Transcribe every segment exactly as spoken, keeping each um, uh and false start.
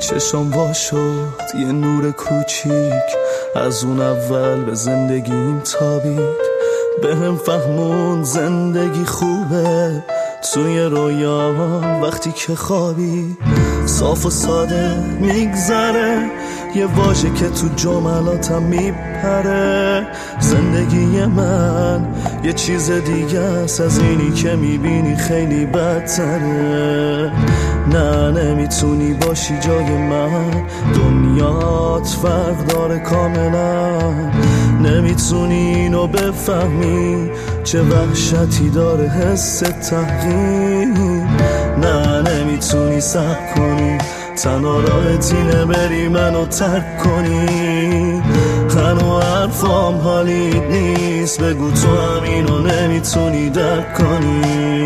چشم وا شد یه نور کوچیک، از اون اول به زندگیم تابید. به هم فهمون زندگی خوبه توی رویا وقتی که خوابی. صاف و ساده میگذره یه واژه که تو جملاتم میپره. زندگی من یه چیز دیگه است از اینی که میبینی، خیلی بدتره. نه نمیتونی باشی جای من، دنیات فرق داره کاملا. نمیتونی اینو بفهمی چه وحشتی داره حس تحقیر. نه نمیتونی صبر کنی، تنها راهت اینه بری منو ترک کنی. هنو حرفام حالیت نیست، بگو تو همینو نمیتونی درک کنی.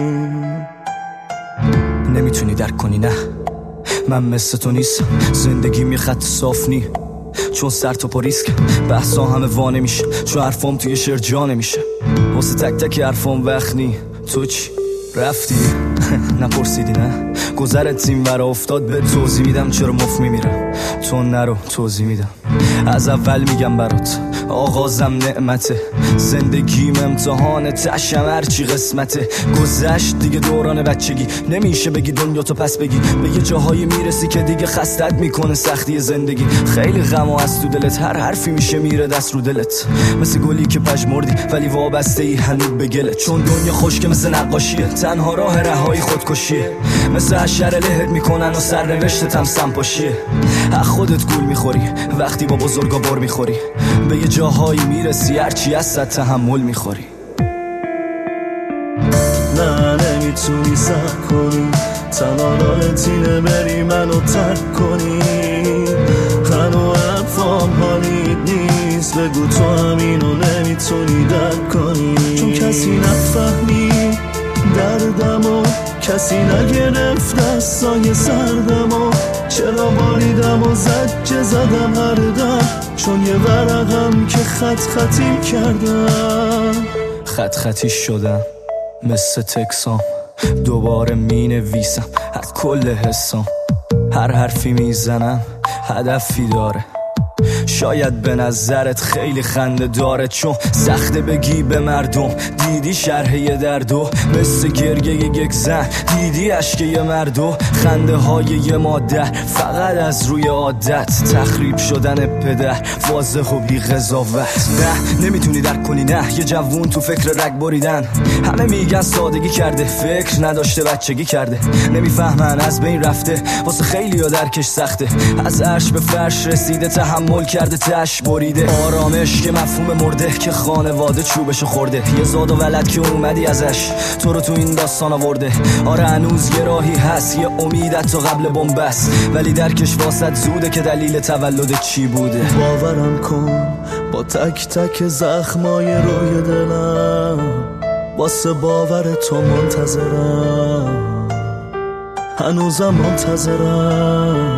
نمیتونی درک کنی نه، من مثل تو نیستم. زندگی می خط صاف نی، چون سر تو پر ریسک. بحثا همه وا نمیشه، چون حرفام توی شعر جا نمیشه. واسه تک تک حرفام وقت نی. تو چی؟ رفتی؟ نپرسیدی نه؟ گذرت این ور افتاد به توضیح میدم چرا مف میمیرم. تو نرو توضیح میدم. از اول میگم برات آغازم نعمته، زندگیم امتحانه، تشم هرچی قسمته. گذشت دیگه دوران بچگی، نمیشه بگی دنیا تو پس بگی. به یه جاهایی میرسی که دیگه خستت میکنه سختی زندگی. خیلی غم و از تو دلت، هر حرفی میشه میره دست رو دلت. مثل گلی که پژمردی ولی وابسته ای هنوز به گلت. چون دنیا خشکه مثل نقاشیه، تنها راه رهایی خودکشیه. مثل حشره لهت میکنن و سرنوشتت هم سمپاشیه. از خودت گول میخوری وقتی با بزرگا بار میخوری. به یه جاهایی میرسی هرچی از صد تحمل میخوری. نه نمیتونی صبر کنی، تنها راهت اینه بری منو ترک کنی. هنو حرفام حالیت نیست، بگو تو همینو نمیتونی درک کنی. چون کسی نفهمی دردمو، کسی نگرفت دستای سردمو. چرا باریدم و زجه زدم هر دم، چون یه ورقم که خط خطی کردم. خط خطی شدم مثل تکسام، دوباره می نویسم از کل حسام. هر حرفی میزنم هدفی داره، شاید به نظرت خیلی خنده داره. چون سخته بگی به مردم دیدی شرح یه دردو، مثل گریه یک زن دیدی عشق یه مردو. خنده های یه مادر فقط از روی عادت، تخریب شدن پدر واضح و بی قضاوت. نه نمیتونی درک کنی نه، یه جوون تو فکر رگ بریدن. همه میگن سادگی کرده، فکر نداشته بچگی کرده. نمیفهمن از بین رفته، واسه خیلی ها درکش سخته. از عرش به فرش رسیده، تحمل کرده تش بریده. آرامش که مفهوم مرده، که خانواده چوبشو خورده. یه زاد و ولد که اومدی ازش تو رو تو این داستان آورده. آره هنوز یه راهی هست، یه امیدت تا قبل بنبست، ولی درکش واسط زوده که دلیل تولد چی بوده. باورم کن با تک تک زخمای روی دلم، واسه باور تو منتظرم، هنوزم منتظرم.